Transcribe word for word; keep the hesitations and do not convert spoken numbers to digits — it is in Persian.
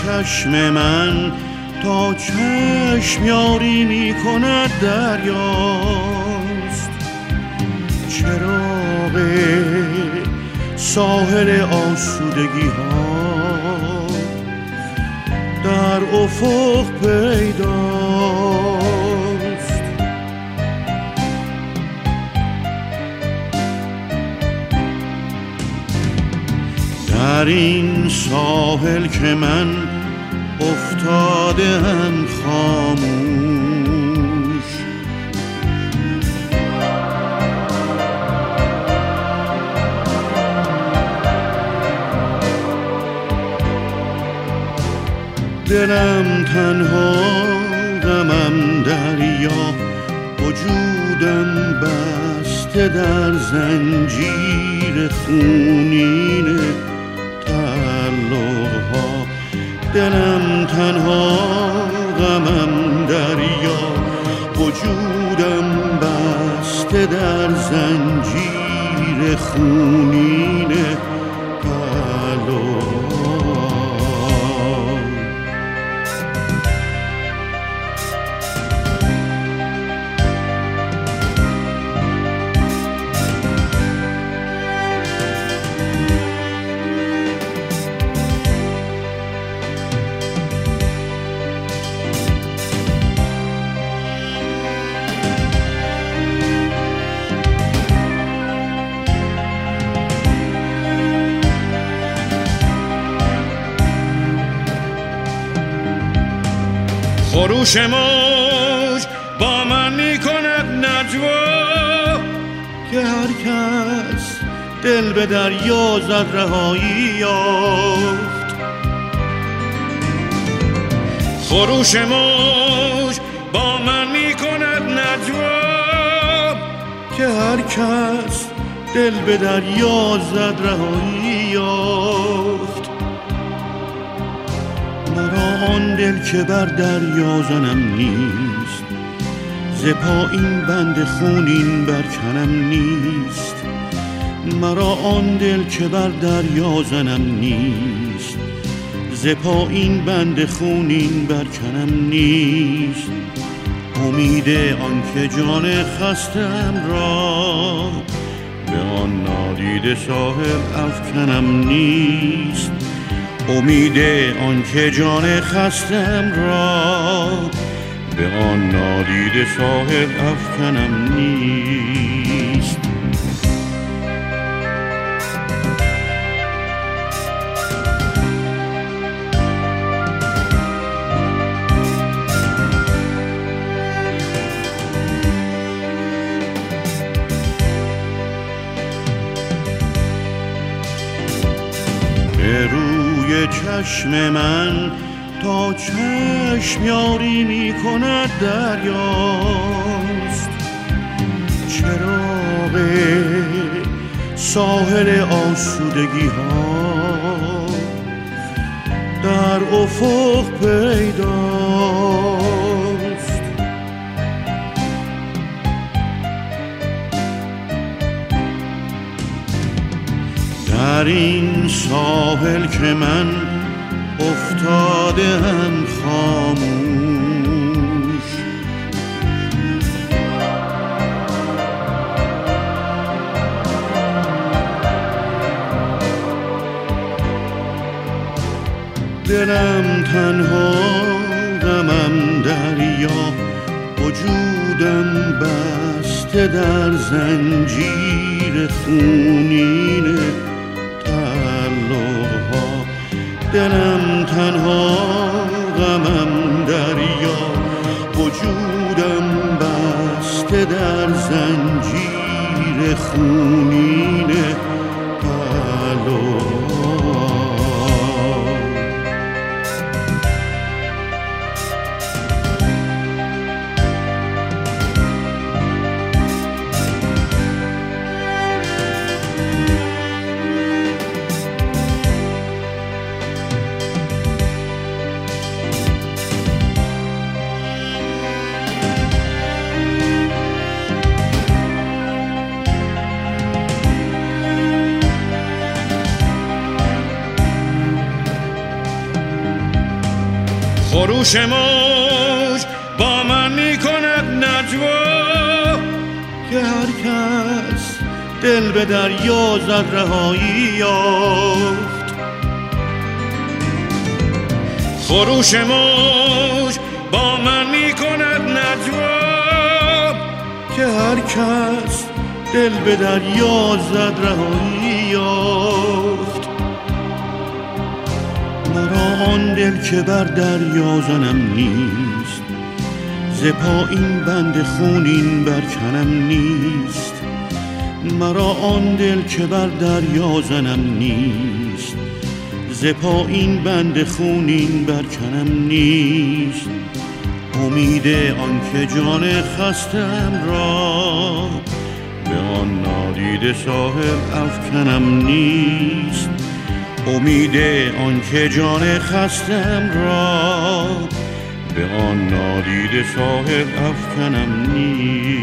چشم من تا چشم یاری می کند دریاست. چراغ ساحل آسودگی ها در افق پیداست. در این ساحل که من افتاده هم خاموش، دلم تنها، غمم دریا، وجودم بسته در زنجیر خونین تعلق‌ها. دلم تنها، غمم دریا، وجودم بسته در زنجیر خونین تعلق‌ها. خروش موج با من می کند نجوا، که هر کس دل به دریا زد رهایی یافت. خروش موج با من می کند نجوا، که هر کس دل به دریا زد رهایی یافت. مرا آن دل که بر دریا زنم نیست، ز پایین بند خونین برکنم نیست. مرا آن دل که بر دریا زنم نیست، ز پایین بند خونین برکنم نیست. امید آن که جان خستم را به آن نادیده ساحل افکنم نیست. امید آن که جان خستم را به آن نادیده ساحل افکنم نیست. به روی چشم من تا چشم یاری می کند دریاست. چراغ ساحل آسودگی ها در افق پیداست. در این ساحل که من افتاده هم خاموش، دلم تنها، غمم دریا، وجودم بسته در زنجیر خونین تعلق‌ها. دلم تنها، غمم دریا، وجودم بسته در زنجیر خونین تعلق‌ها. خروش موج با من می کند نجوا که هر کس دل به دریا زد رهایی یافت. خروش موج با من می کند نجوا که هر کس دل به دریا زد رهایی یافت. مرا آن دل که بر دریا زنم نیست، ز پایین بند خونین برکنم نیست. مرا آن دل که بر دریا زنم نیست، ز پایین بند خونین برکنم نیست. امید آن که جان خستم را به آن نادیده ساحل افکنم نیست. امید آن که جان خستم را به آن نادیده ساحل افکنم نیست.